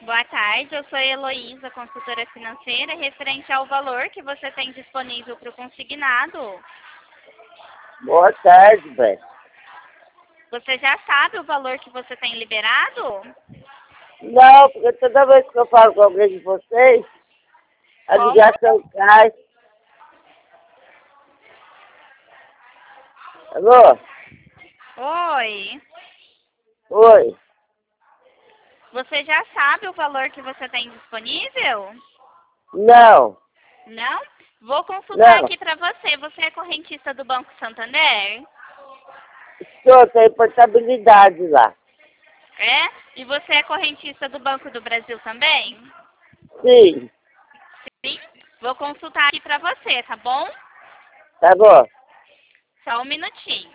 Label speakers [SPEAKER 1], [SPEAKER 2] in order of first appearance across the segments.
[SPEAKER 1] Boa tarde, eu sou a Heloísa, consultora financeira, referente ao valor que você tem disponível para o consignado.
[SPEAKER 2] Boa tarde, velho.
[SPEAKER 1] Você já sabe o valor que você tem liberado?
[SPEAKER 2] Não, porque toda vez que eu falo com alguém de vocês, a
[SPEAKER 1] Como?
[SPEAKER 2] ligação cai. Alô?
[SPEAKER 1] Oi.
[SPEAKER 2] Oi.
[SPEAKER 1] Você já sabe o valor que você tem disponível?
[SPEAKER 2] Não,
[SPEAKER 1] Não? Vou consultar
[SPEAKER 2] não.
[SPEAKER 1] aqui para você. Você é correntista do Banco Santander?
[SPEAKER 2] Estou, tem portabilidade lá.
[SPEAKER 1] É? E você é correntista do Banco do Brasil também?
[SPEAKER 2] Sim,
[SPEAKER 1] Sim? Vou consultar aqui para você, tá bom?
[SPEAKER 2] tá bom.
[SPEAKER 1] Só um minutinho.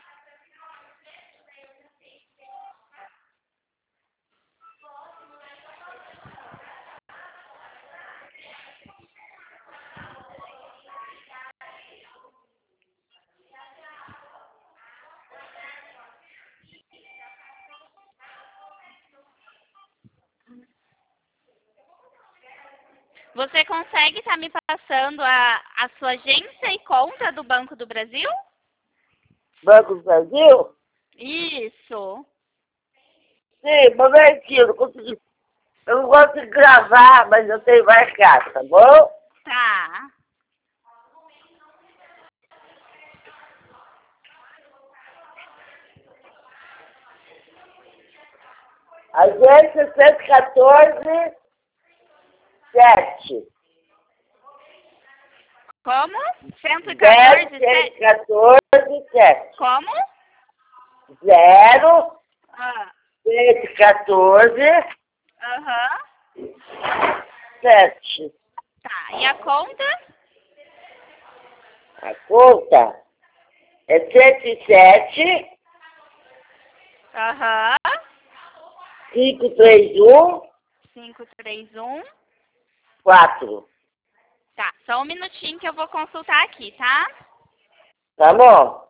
[SPEAKER 1] Você consegue estar me passando a sua agência e conta do Banco do Brasil?
[SPEAKER 2] Banco do Brasil?
[SPEAKER 1] Isso.
[SPEAKER 2] Sim, momentinho, eu não consegui. Eu não gosto de gravar, mas eu tenho marcado, tá bom?
[SPEAKER 1] Tá.
[SPEAKER 2] Agência 114, 7.
[SPEAKER 1] Como?
[SPEAKER 2] 0,
[SPEAKER 1] 114,
[SPEAKER 2] 114, 7.
[SPEAKER 1] como?
[SPEAKER 2] 0,
[SPEAKER 1] Ah,
[SPEAKER 2] 114,
[SPEAKER 1] aham.
[SPEAKER 2] 7.
[SPEAKER 1] Tá. E a conta?
[SPEAKER 2] A conta é 107,
[SPEAKER 1] Aham.
[SPEAKER 2] 531,
[SPEAKER 1] 531.
[SPEAKER 2] 4.
[SPEAKER 1] Tá. Só um minutinho que eu vou consultar aqui, tá?
[SPEAKER 2] Tá bom?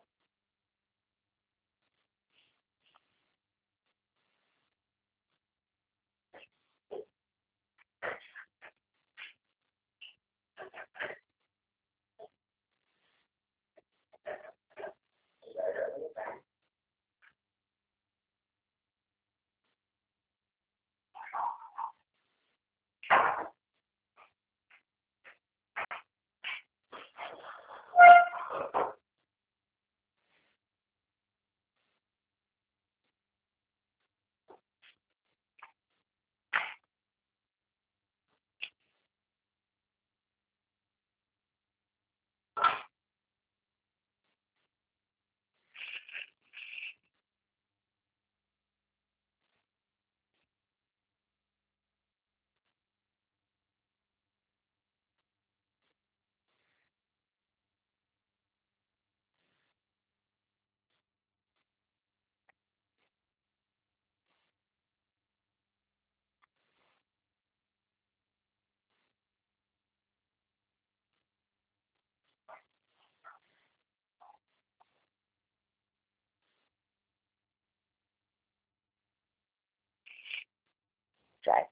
[SPEAKER 2] Sai.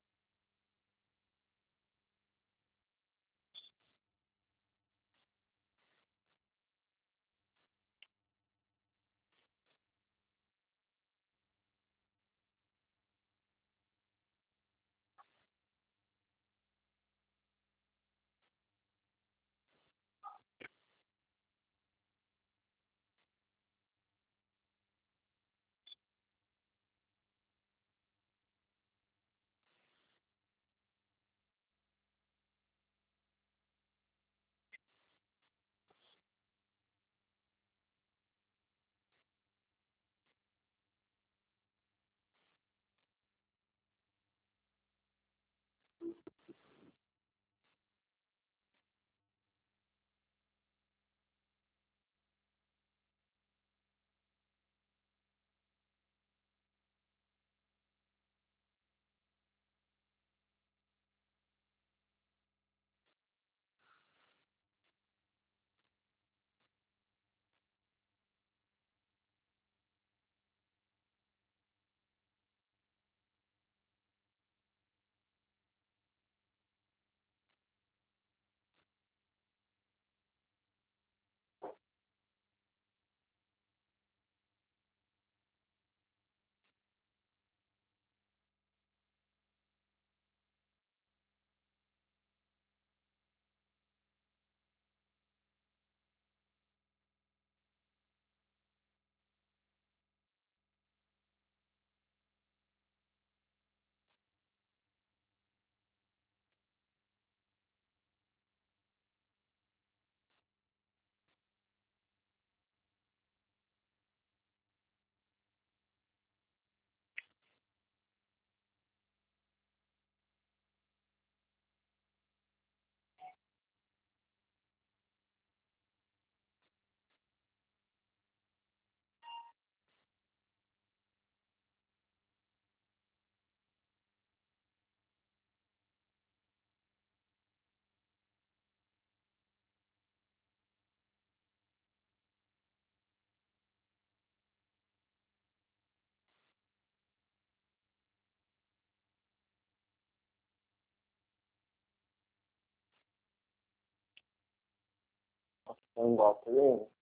[SPEAKER 2] Não gosto mesmo.